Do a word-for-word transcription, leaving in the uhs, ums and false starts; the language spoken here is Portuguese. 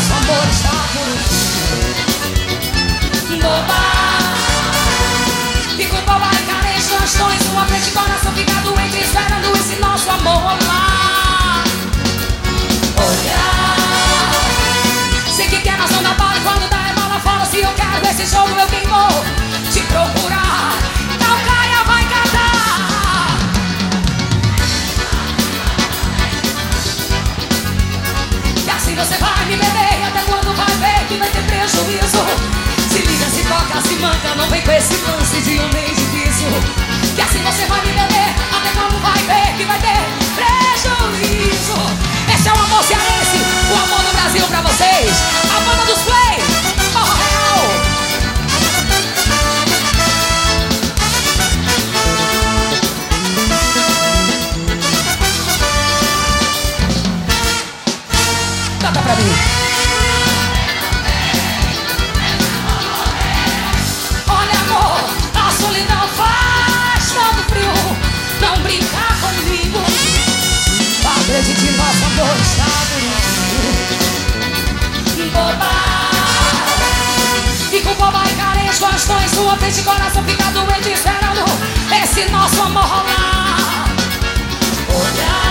nosso amor está por um fim. Boba, fico boba e carente, não estou em sua frente. Coração fica doente esperando esse nosso amor rolar. Olha, sei que quer, mas não dá bola. Quando dá é bola fora. Se eu quero esse jogo eu quem vou te procurar. Não caia, vai catar. E assim você vai me beber. Até quando vai ver que vai ter prejuízo? Se liga, se toca, se manca. Não vem com esse lance de homem difícil. E assim você vai me beber. Até quando vai ver que vai ter prejuízo? Esse é o amor cearense, o amor do Brasil pra vocês. A banda dos play, forró real. Toca pra mim. Olha amor, a solidão faz tanto frio. Não brinca comigo. Acredite, nosso amor está por um. Boba, fico boba e carente, gosto em sua frente. Coração fica doente esperando esse nosso amor rolar. Olha,